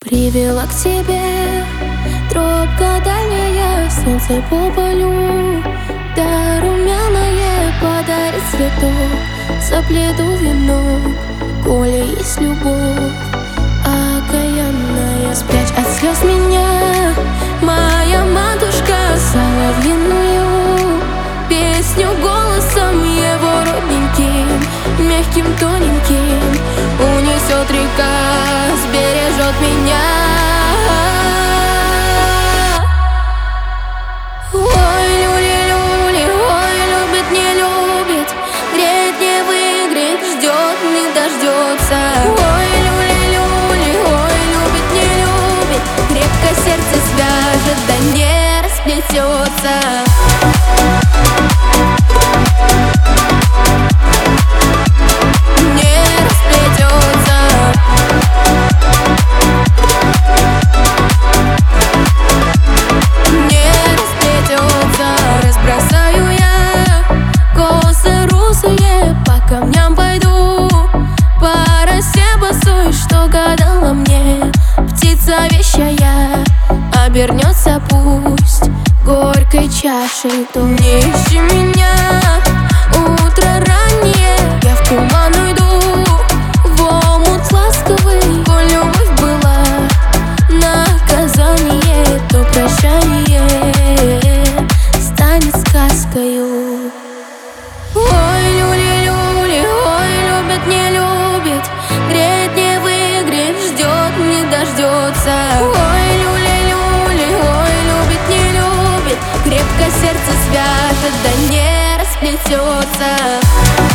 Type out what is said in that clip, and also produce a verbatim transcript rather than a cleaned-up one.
Привела к тебе тропка дальняя, солнце по полю, да румяное подарит цветок, заплету венок, коли есть любовь окаянная. Спрячь от слез меня, моя матушка, соловьиную песню голосом его родненьким, мягким, тоненьким унесет река, сбережет меня. Ой, люли-люли, ой, любит, не любит, греть, не выгреть, ждет, не дождется. Ой, люли-люли, ой, любит, не любит, крепко сердце свяжет, да не расплетется. Что гадала мне птица вещая, обернется пусть горькой чашей. То не ищи меня, утро раннее, я в туман уйду, в омут ласковый. Коль любовь была наказание, то прощание станет сказкою. Ой, люли-люли, ой, любит, не любит, греть, не выгреть, ждет, не дождется. Ой, люли-люли, ой, любит, не любит, крепко сердце свяжет, да не расплетется.